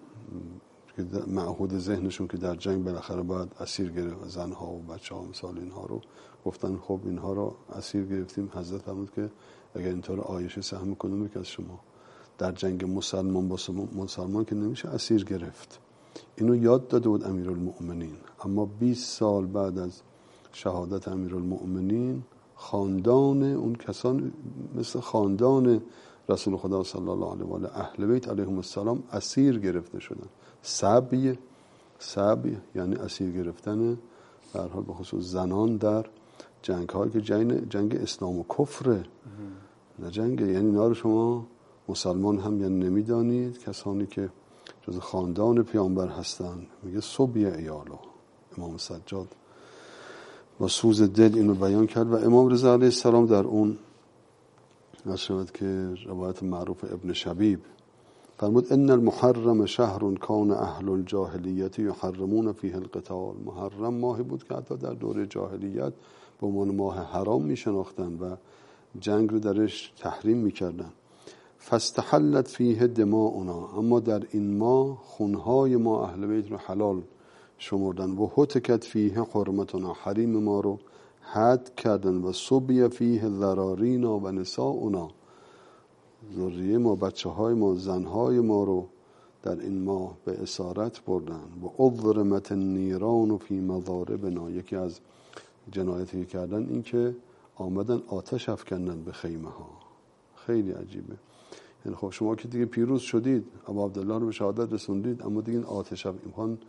معهود ذهنشون که در جنگ بالاخره باید اسیر گرفت زنها و بچه ها مثال اینها رو گفتن خب اینها رو اسیر گرفتیم. حضرت فرمود که اگر اینطور عایشه سهم کدوم که از شما در جنگ مسلمان با مسلمان که نمیشه اسیر گرفت. اینو یاد داده بود امیرالمؤمنین، اما بیست سال بعد از شهادت امیرالمؤمنین خاندان اون کسان مثل خاندان رسول خدا صلی الله علیه و آله اهل بیت علیهم السلام اسیر گرفته شدن. سبی سبی یعنی اسیر گرفتن به هر حال به خصوص زنان در جنگ هایی که جنگ, جنگ اسلام و کفر، نه جنگه. یعنی اینا رو شما مسلمان هم یعنی نمیدانید کسانی که جز خاندان پیامبر هستند. میگه صبی ایالو. امام سجاد با سوز دل اینو بیان کرد و امام رضا علیه السلام در اون نشود که روایت معروف ابن شبیب فرمود ان المحرم شهر کان اهل الجاهلیت یحرمون فیه القتال. محرم ماهی بود که حتی در دوره جاهلیت به عنوان ماه حرام میشناختند و جنگ رو درش تحریم میکردن. فاستحلت فیه دماؤنا. اما در این ماه خونهای ما اهل بیت رو حلال شمردن. و هتکت فیه حرمتنا. حریم ما رو حد کردن. و صبی فیه ذرارینا و نساؤنا. ذریه ما، بچه های ما، زنهای ما رو در این ماه به اسارت بردن. و اضرمت النیران فی مضاربنا. یکی از جنایتی کردن این که آمدن آتش افکندن به خیمه ها. خیلی عجیبه. یعنی خب شما که دیگه پیروز شدید، ابا عبدالله رو به شهادت رسوندید، اما دیگه این آتش افکن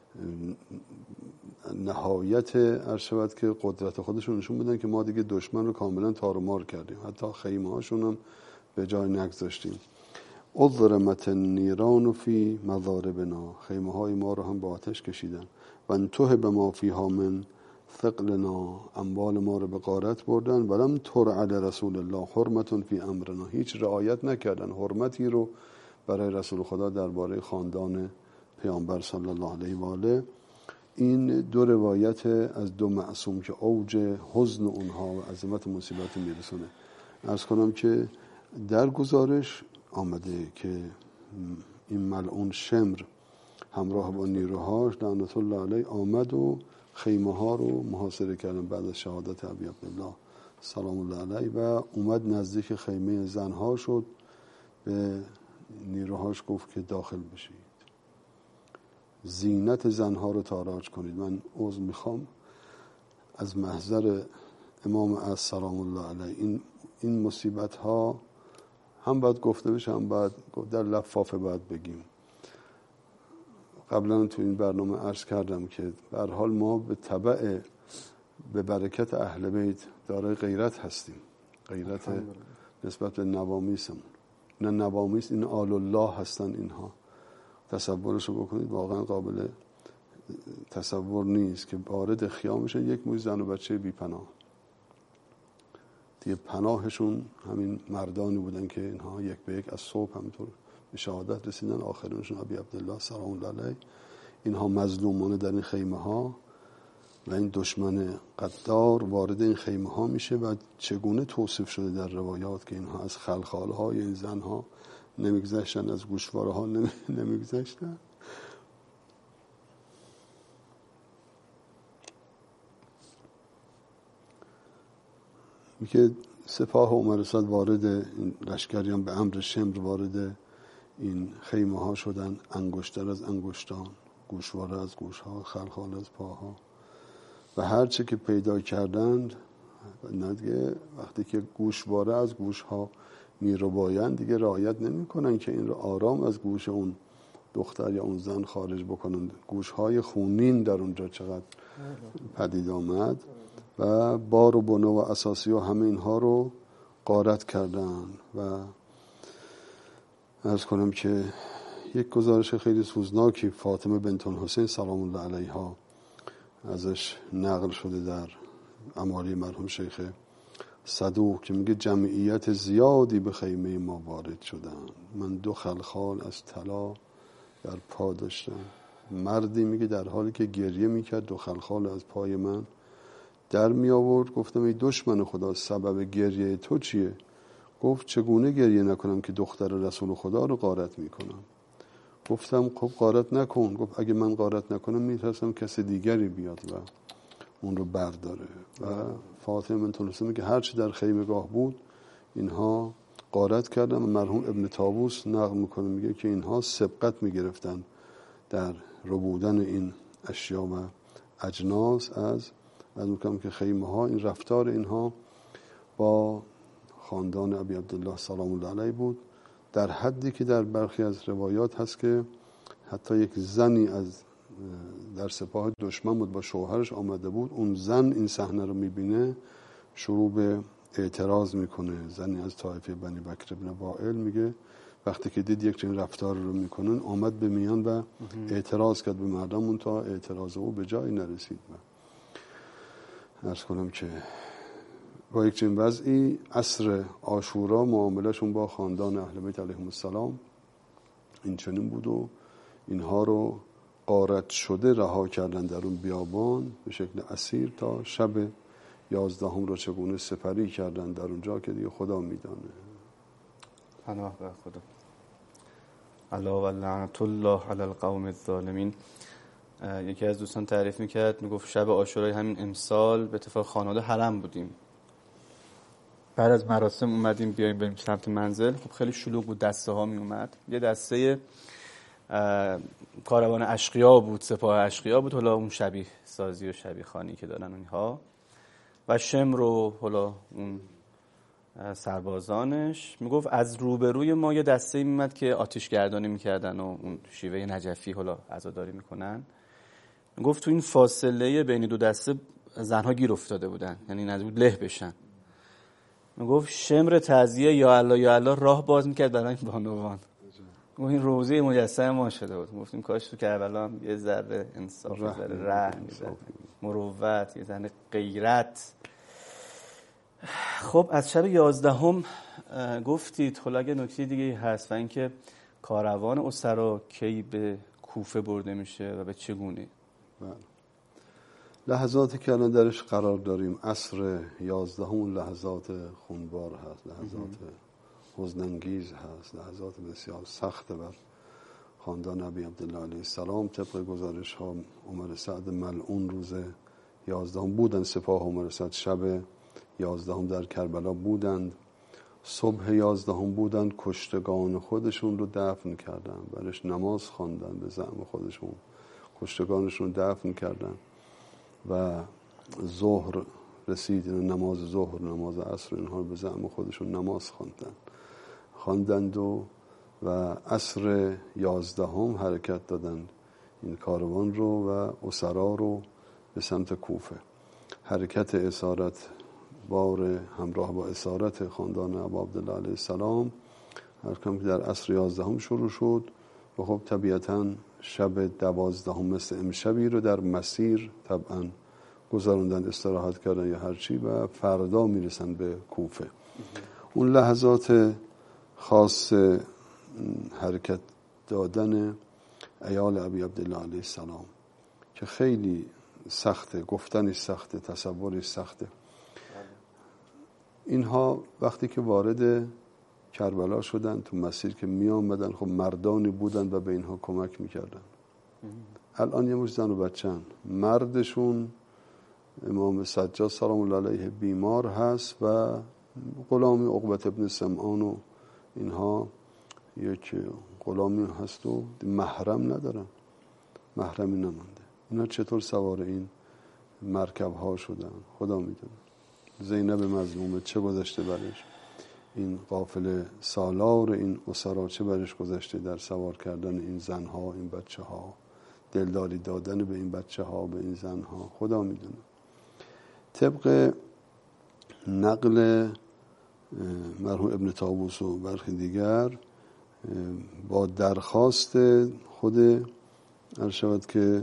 نهایت ارشد که قدرت خودشون نشون بدن که ما دیگه دشمن رو کاملا تار و مار کردیم، حتی خیمه هاشون هم به جای نگذاشتیم. اضرمت النیران فی مضاربنا. خیمه های ما رو هم با آتش کشیدن. و انتهب ما فیها من ثقلنا. اموال ما رو به غارت بردن. ولم ترع رسول الله حرمت فی امرنا. هیچ رعایت نکردن حرمتی رو برای رسول خدا درباره خاندان پیامبر صلی الله علیه و آله. این دو روایت از دو معصوم که اوج حزن اونها و عظمت مصیبت میرسونه. عرض کنم که در گزارش آمده که این ملعون شمر همراه با نیروهاش لعنت الله علیه آمد و خیمه ها رو محاصره کردن بعد از شهادت ابی عبدالله سلام الله علیه و اومد نزدیک خیمه زنها شد. به نیروهاش گفت که داخل بشید، زینت زنها رو تاراج کنید. من عذر میخوام از محضر امام از سلام الله علیه. این این مصیبت ها هم باید گفته بشه، هم باید در لفافه باید بگیم. قبلا تو این برنامه عرض کردم که به هر حال ما به تبع به برکت اهل بیت دارای غیرت هستیم، غیرت نسبت به نوامیسمون. نه نوامیس، این آل الله هستن. اینها تصورشو بکنید، واقعا قابل تصور نیست که وارد خیام میشن یک موج زن و بچه بی پناه. دیگه پناهشون همین مردانی بودن که اینها یک به یک از صبح همینطور به شهادت رسیدن. آخرینشون ابی عبدالله سلام الله علیه. اینها مظلومانه در این خیمه ها و این دشمن قدار وارد این خیمه ها میشه و چگونه توصیف شده در روایات که اینها از خلخال های این زن ها نمیگذشتن، از گوشواره ها نمیگذشتن. میگه سپاه عمر اسد وارد این لشکریان به امر شمر وارد این خیمه ها شدن. انگشتر از انگشتان، گوشواره از گوشها، خلخال از پاها و هر چه که پیدا کردند. دیگه وقتی که گوشواره از گوشها میربایند دیگه رعایت نمی کنن که این رو آرام از گوش اون دختر یا اون زن خارج بکنند. گوشهای خونین در اونجا چقدر پدید آمد و بار و بنا و اساسی و همه اینها رو غارت کردن. و عرض کنم که یک گزارش خیلی سوزناکی فاطمه بنت الحسین سلام الله علیها ازش نقل شده در امالی مرحوم شیخ صدوق که میگه جمعیت زیادی به خیمه ما وارد شدن. من دو خلخال از طلا در پا داشتم. مردی میگه در حالی که گریه میکرد دو خلخال از پای من در می آورد. گفتم ای دشمن خدا، سبب گریه تو چیه؟ گفت چگونه گریه نکنم که دختر رسول خدا رو غارت میکنم. گفتم خب غارت نکن. گفت اگه من غارت نکنم میترسم کسی دیگری بیاد و اون رو برداره. و فاطمه بنت الحسین که هرچی در خیمه‌گاه بود اینها غارت کردن. و مرحوم ابن طاووس نقل میکنه میگه که اینها سبقت میگرفتن در ربودن این اشیا و اجناس از از میکنم که خیمه ها. این رفتار اینها با خاندان ابی عبدالله سلام الله علیه بود، در حدی که در برخی از روایات هست که حتی یک زنی از در سپاه دشمن بود با شوهرش آمده بود. اون زن این صحنه رو میبینه، شروع به اعتراض میکنه. زنی از طایفه بنی بکر ابن وائل میگه وقتی که دید یک چنین رفتار رو میکنن آمد به میان و اعتراض کرد به مردم، اون تا اعتراض او به جایی نرسید. و عرض کنم که با یک چنین وضعی عصر عاشورا معاملهشون با خاندان اهل بیت علیهم السلام این چنین بود و اینها رو غارت شده رها کردن در اون بیابان به شکل اسیر تا شب یازدهم رو چگونه سپری کردن در اونجا که دیگه خدا میدانه. پناه بر خدا. الا و لعنت الله علی القوم الظالمین. یکی از دوستان تعریف میکرد، میگفت شب عاشورای همین امسال به اتفاق خانواده حرم بودیم، بعد از مراسم اومدیم بیایم بریم سمت منزل. خب خیلی شلوغ بود، دسته ها می اومد، یه دسته کاروان اشقیا بود، سپاه اشقیا بود، حالا اون شبیه سازی و شبیه خانی که دارن اونها، و شمر و حالا اون سربازانش. میگفت از روبروی ما یه دسته میمد که آتش گردانی میکردن و اون شیوه نجفی حالا عزاداری میکنن. میگفت تو این فاصله بین دو دسته زنها گیر افتاده بودن، یعنی نزدیک له بشن. میگفت شمر تعزیه یا الله یا الله راه باز میکرد برای این بانوان. میگفت این روزه مجسمه ما شده بود. گفتیم کاش تو کربلا هم یه ذره انصاف، یه ذره رحم، یه ذره مروت، یه ذره غیرت. خب از شب یازدهم گفتید، حالا اگه نکته دیگه هست و اینکه کاروان اسرا کی به کوفه برده میشه و به چه گونه؟ بله. لحظاتی که الان درش قرار داریم عصر یازدهم لحظات خونبار هست، لحظات حزن‌انگیز هست، لحظات بسیار سخت بر خاندان ابی عبدالله علیه السلام. طبق گزارش ها عمر سعد ملعون روز یازدهم بودند، سپاه عمر سعد شب یازدهم در کربلا بودند، صبح یازدهم بودند، کشتگان خودشون رو دفن کردن، برش نماز خواندن، به زعم خودشون کشتگانشون دفن کردن و ظهر رسید، نماز ظهر، نماز عصر، اینها به زعم خودشون نماز خواندن خواندند و و عصر یازدهم حرکت دادند این کاروان رو و اسرا رو به سمت کوفه. حرکت اسارت بار همراه با اسارت خاندان ابا عبدالله علیه السلام هر کم که در عصر یازدهم شروع شد و خب طبیعتاً شب دوازدهم مثل امشبی رو در مسیر طبعاً گذراندن، استراحت کردن یا هرچی، و فردا میرسن به کوفه. اون لحظات خاص حرکت دادن عیال ابی عبدالله علیه السلام که خیلی سخته، گفتنش سخته، تصورش سخته. اینها وقتی که وارد کربلا شدن تو مسیر که می آمدن، خب مردانی بودن و به اینها کمک میکردن. الان یه مش زن و بچه‌ن، مردشون امام سجاد سلام الله علیه بیمار هست و غلامی عقبت ابن سمعان و اینها یک غلامی هست و محرم ندارن، محرمی نمانده. اینا چطور سوار این مرکب ها شدن خدا میدونه. زینب مظلومه چه گذشته برش، این قافله سالار این اسرا چه برش گذشته در سوار کردن این زنها، این بچه ها، دلداری دادن به این بچه ها، به این زن ها، خدا میدونه. طبق نقل مرحوم ابن طاووس و برخی دیگر با درخواست خود عرض شود که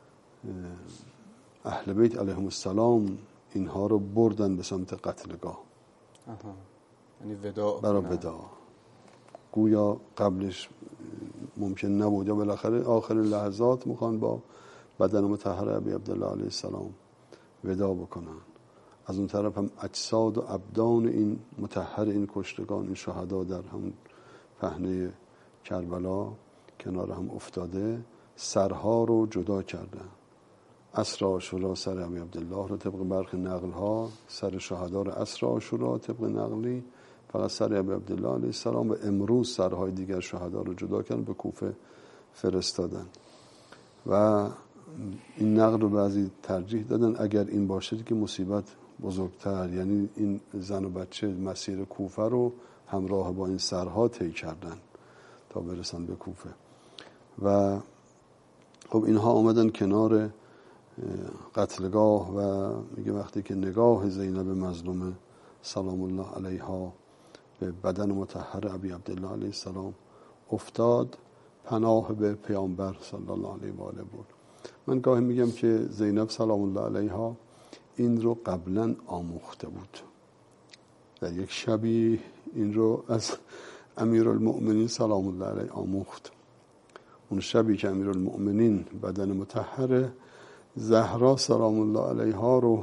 اهل بیت علیهم السلام اینها رو بردن به سمت قتلگاه. آها، یعنی وداع، برای وداع. گویا قبلش ممکن نبود یا بالاخره آخرین لحظات میخوان با بدن مطهر ابی عبدالله علیه السلام وداع بکنن. از اون طرف هم اجساد و ابدان این مطهر، این کشتگان، این شهدا در هم پهنه کربلا کنار هم افتاده، سرها رو جدا کردن. عصر عاشورا سر ابی عبدالله رو طبق برخی نقل ها، سر شهدا رو عصر عاشورا طبق نقلی فقط سر ابی عبدالله علیه السلام، و امروز سرهای دیگر شهدا رو جدا کردن به کوفه فرستادن. و این نقل رو بعضی ترجیح دادن اگر این باشه که مصیبت بزرگتر، یعنی این زن و بچه مسیر کوفه رو همراه با این سرها طی کردن تا برسن به کوفه. و خب اینها آمدن کنار قتلگاه و میگه وقتی که نگاه زینب مظلومه سلام الله علیها به بدن مطهر ابی عبدالله علیه السلام افتاد، پناه به پیامبر صلی الله علیه و آله بود. من گاهی میگم که زینب سلام الله علیها این رو قبلا آموخته بود. در یک شبی این رو از امیرالمؤمنین سلام الله علیه آموخت. اون شبی که امیرالمؤمنین بدن مطهر زهرا سلام الله علیها رو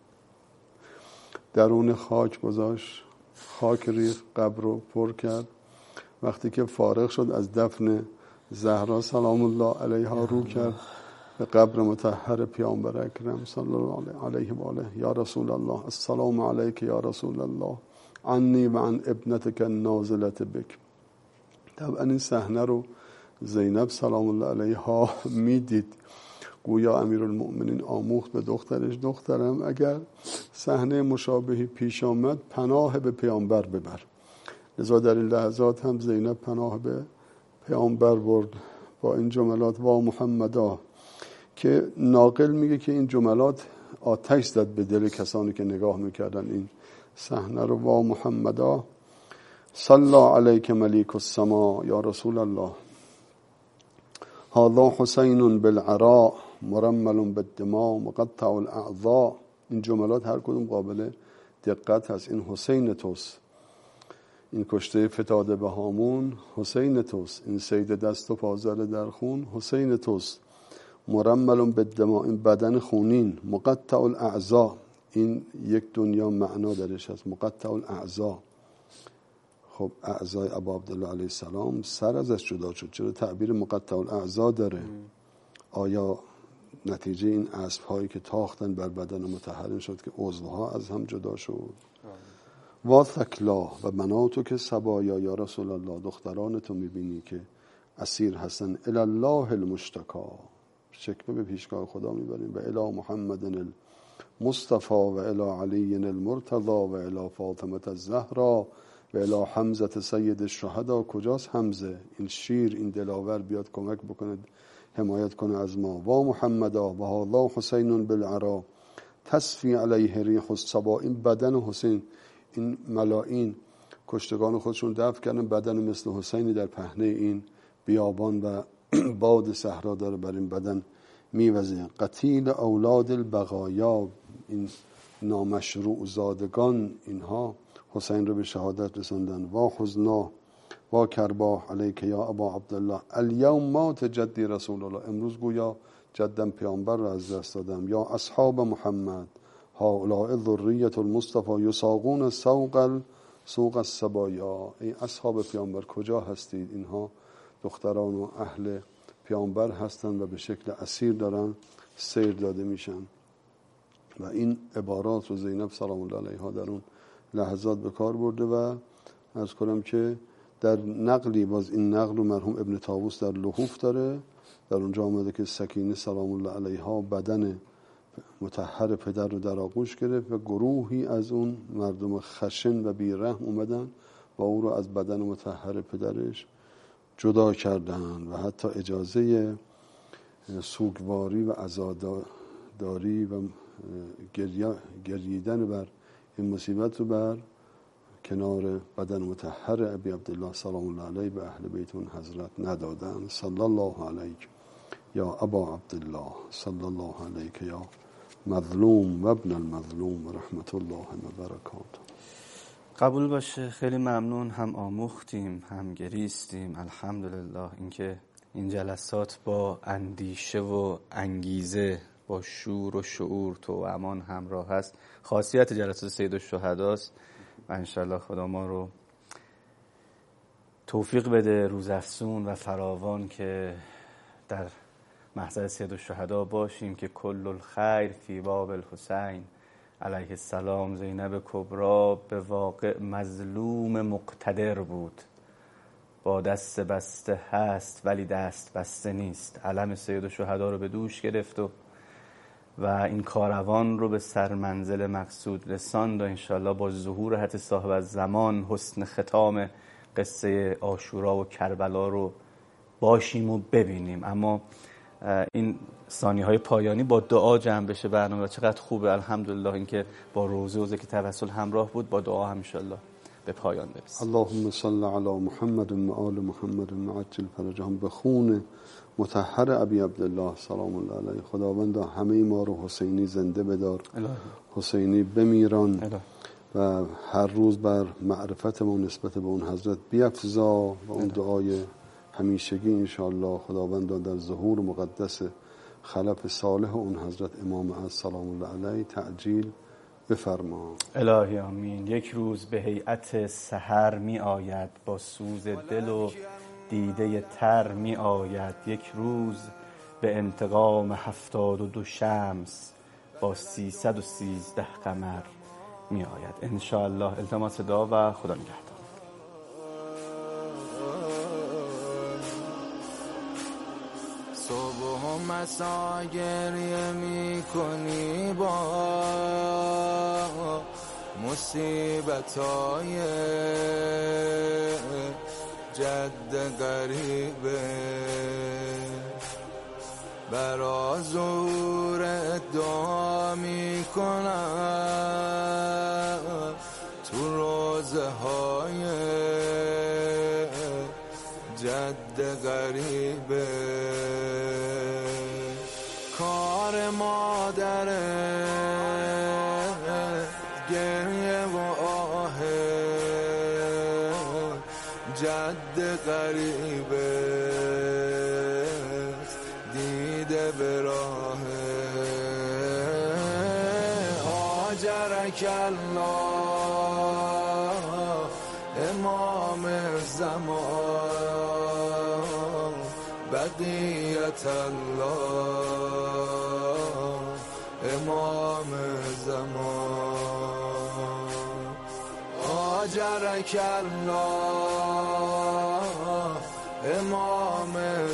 درون خاک گذاشت، خاک ریخت، قبر رو پر کرد. وقتی که فارغ شد از دفن زهرا سلام الله علیها رو کرد به قبر مطهر پیامبر اکرم صلی الله علیه و آله. یا رسول الله السلام علیک یا رسول الله عنی و عن ابنتک النازلة بک. طبعا این صحنه رو زینب سلام الله علیها میدید، گویا امیرالمؤمنین آموخت به دخترش دخترم اگر صحنه مشابهی پیش آمد پناه به پیامبر ببر. لذا در این لحظات هم زینب پناه به پیامبر برد با این جملات وا محمدا، که ناقل میگه که این جملات آتش زد به دل کسانی که نگاه میکردن این صحنه رو. وا محمدا صلی علیک ملیک السما یا رسول الله هذا حسین بالعراء مرمل بالدماء مقطع الاعضاء. این جملات هر کدوم قابل دقت هست. این حسین توست، این کشته فتاده به هامون حسین توست، این سید دست و پازده در خون حسین توست. مرمل بالدماء این بدن خونین. مقطع الاعضاء این یک دنیا معنا درش هست. مقطع الاعضاء، خب اعضای ابا عبدالله علیه السلام سر ازش جدا شد، چرا تعبیر مقطع الاعضاء داره؟ آیا نتیجه این اسب هایی که تاختن بر بدن مطهر شد که عضوها از هم جدا شد؟ و ثکلا و مناتو که سبایا یا رسول الله دختران تو میبینی که اسیر هستن. الالله المشتکا شکمه به پیشگاه خدا میبریم. و الی محمد المصطفى و الی علی المرتضی و الی فاطمه الزهرا و الی حمزه سید الشهدا. کجاست حمزه؟ این شیر، این دلاور بیاد کمک بکنه، حمایت کنه از ما. و محمدا و هذا حسین بالعراء تصفی علیه ریح الصبا. این بدن حسین، این ملائین کشتگان خودشون دفن کردن، بدن مثل حسینی در پهنه این بیابان و باد صحرا داره بر این بدن میوزه. قتیل اولاد البقایا، این نامشروع زادگان اینها حسین رو به شهادت رساندن. و حزنا و کربا علیک یا ابا عبدالله الیوم مات جدی رسول الله. امروز گویا جدم پیامبر را از دست دادم. یا اصحاب محمد هؤلاء ذریة المصطفى یساقون سوق سوق السبایا. ای اصحاب پیامبر کجا هستید؟ اینها دختران و اهل پیامبر هستند و به شکل اسیر دارن سیر داده میشن. و این عبارات رو زینب سلام الله علیها در اون لحظات به کار برده. و عرض کنم که در نقلی، باز این نقل رو مرحوم ابن طاووس در لحوف داره، در اونجا آمده که سکینه سلام الله علیها بدن مطهر پدر رو در آغوش گرفت و گروهی از اون مردم خشن و بیرحم اومدن و او رو از بدن مطهر پدرش جدا کردن و حتی اجازه سوگواری و عزاداری و گرییدن بر این مصیبت رو بر کنار بدن مطهر ابی عبدالله سلام الله علیه به اهل بیت اون حضرت ندادن. صلی الله علیک یا ابا عبدالله صلی الله علیک یا مظلوم و ابن المظلوم رحمت الله و برکاته. قبول باشه، خیلی ممنون. هم آموختیم هم گریستیم. الحمدلله اینکه این جلسات با اندیشه و انگیزه، با شور و شعور تو و امان همراه هست. خاصیت جلسات سید الشهداست و انشالله خدا ما رو توفیق بده روزافزون و فراوان که در محضر سید الشهدا باشیم که کل الخیر فی باب الحسین علیه السلام. زینب کبرا به واقع مظلوم مقتدر بود، با دست بسته هست ولی دست بسته نیست. علم سید الشهدا رو به دوش گرفت و و این کاروان رو به سر منزل مقصود رساند و انشالله با ظهور حضرت صاحب الزمان حسن ختام قصه عاشورا و کربلا رو باشیم و ببینیم. اما این ثانیه های پایانی با دعا جمع بشه برنامه. چقدر خوبه، الحمدلله اینکه با روزه و ذکر توسل همراه بود، با دعا هم ان شاء الله به پایان برسه. اللهم صل علی محمد و آل محمد و عجل فرجهم. به خون مطهر ابی عبدالله سلام الله علیه خداوندا همه ما رو حسینی زنده بدار، الهی. حسینی بمیران، الهی. و هر روز بر معرفت ما نسبت به اون حضرت بیفزا و اون دعای همیشگی انشاءالله خداوندا در ظهور مقدس خلف صالح اون حضرت امام از سلام الله علیه تعجیل بفرما. الهی آمین. یک روز به هیئت سحر می آید، با سوز دل و دیده تر می آید. یک روز به انتقام هفتاد و دو شمس، با سیصد و سیزده قمر می آید انشاءالله. التماس دعا و خدا نگهدار. صبح و مسا گریه می کنی با مصیبتای جد غریبه، برا ظهور دعا می کنم تو روزه های جد غریبه. کار مادره گریه و آه جد غریبه، دیده به راه آجرک الله امام زمان، بقیت الله امام زمان. آجرک الله امام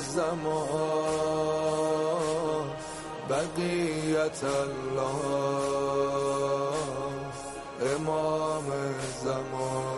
زمان، بقیت الله امام زمان.